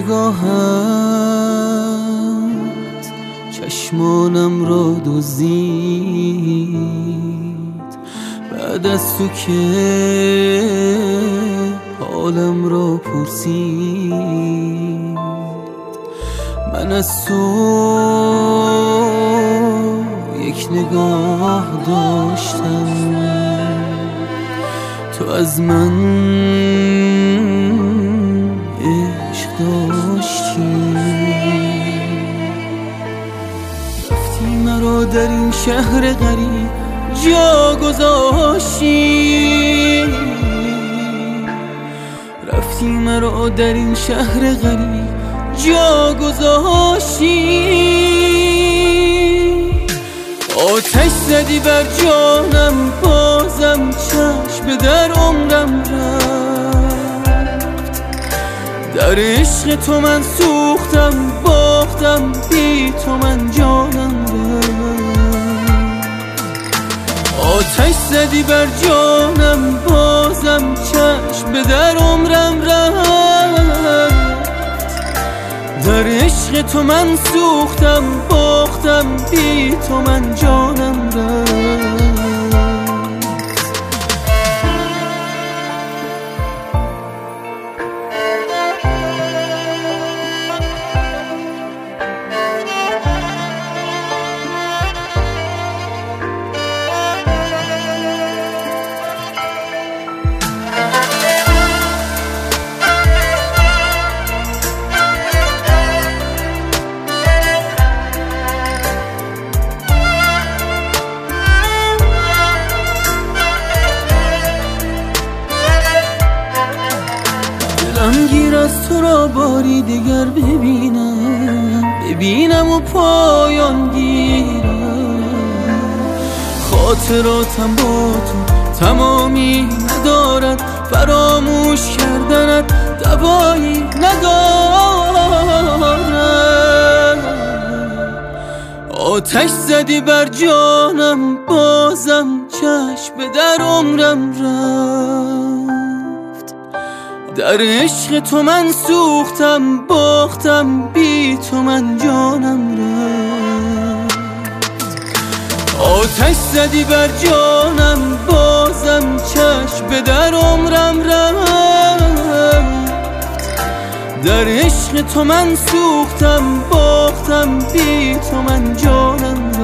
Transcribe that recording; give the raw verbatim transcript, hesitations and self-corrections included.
نگاهت چشمانم را دزدید، بعد از تو که حالم را پرسید. من از تو یک نگاه داشتم، تو از من عشق داشتی. رفتی مرا در این شهر غریب جا گذاشتی، رفتی مرا در این شهر غریب جا گذاشتی. آتش زدی بر جانم، بازم چشم در عمرم رفت. در عشق تو من سوختم، باختم، بی تو من جانم رفت. آتش زدی بر جانم، بازم چشم در عمرم رفت. در عشق تو من سوختم، باختم، بی تو من جانم رفت. دلم گیر از تو را باری دیگر ببینم، ببینم و پایان گیرم. خاطراتم با تو تمامی ندارد، فراموش کردنت دوایی ندارد. آتش زدی بر جانم، بازم چشم در عمرم رفت. در عشق تو من سوختم، باختم، بی تو من جانم رفت. آتش زدی بر جانم، بازم چشم در عمرم رفت. در عشق تو من سوختم، باختم، بی تو من جانم رفت.